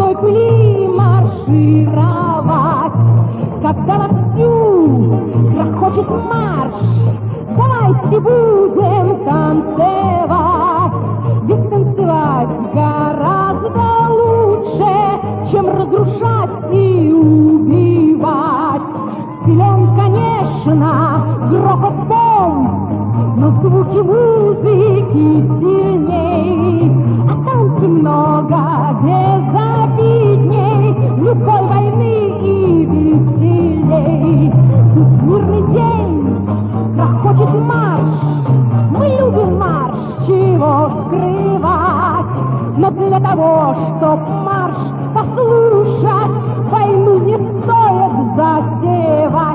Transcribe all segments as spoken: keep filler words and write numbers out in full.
той пыли маршировать. Когда вовсю грохочет марш, давайте будем танцевать. Ведь танцевать гораздо лучше, чем разрушать и убивать. Силен, конечно, грохот бомб, но звуки музыки сильней, а танцы много безобидней любой войны и веселей. Тут мирный день, грохочет марш, мы любим марш, чего скрывать, но для того, чтоб марш послушать, войну не стоит затевать.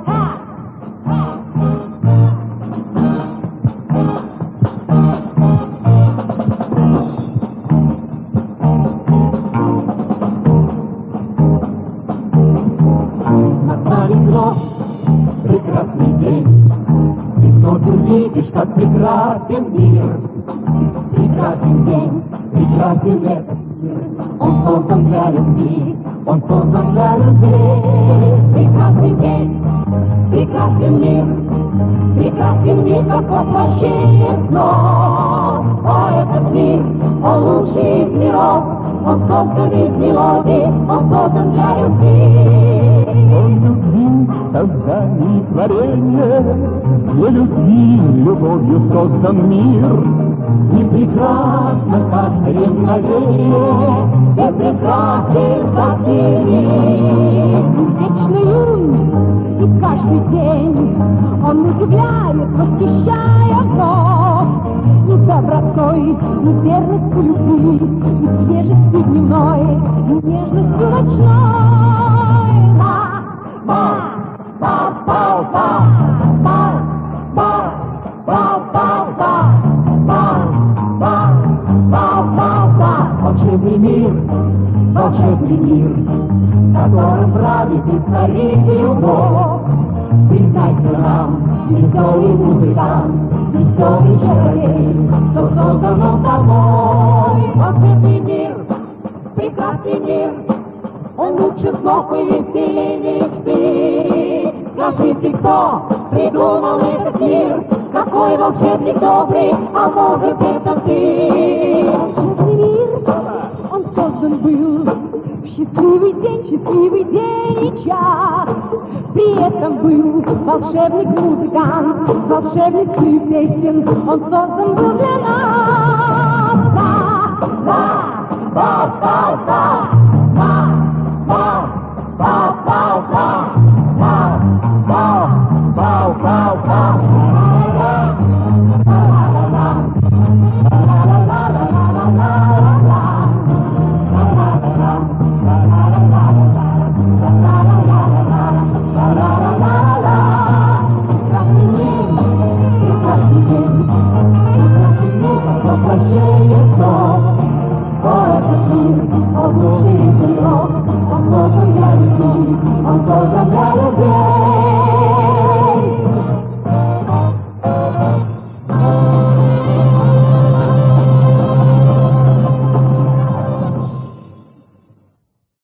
Прекрасный день, ты тоже видишь, как прекрасен мир. Прекрасен день, прекрасен этот мир, он создан для любви, он создан для людей. Прекрасный день, прекрасен мир, прекрасен мир, как воплощение снов. О, этот мир, он лучший из миров, он создан из мелодий, он создан для любви. Он любви, создание, творение, для любви, любовью создан мир. И прекрасно каждое мгновение, и прекрасен каждый миг. Вечно юн, и каждый день он удивляет, восхищая вновь. И добротой, и верностью любви, и свежестью дневной, и нежностью ночной. Ба, ба, ба, ба, ба, ба, ба, ба, ба, ба, ба, ба, ба, ба. Волшебный мир, волшебный мир, которым правит и царит любовь. Признайся нам, веселый музыкант, веселый человек, что создан он тобой. Волшебный мир, прекрасный мир, он лучше снов и веселей мечты. Скажите, кто придумал этот мир? Какой волшебник добрый, а может это ты? Волшебный мир, он создан был в счастливый день, счастливый день и час. При этом был волшебник-музыкант, волшебник песен, он создан был для нас. Ба, ба, ба, ба, ба, ба, ба, ба, ба, ба, ба, ба, ба, ба, ба. I'm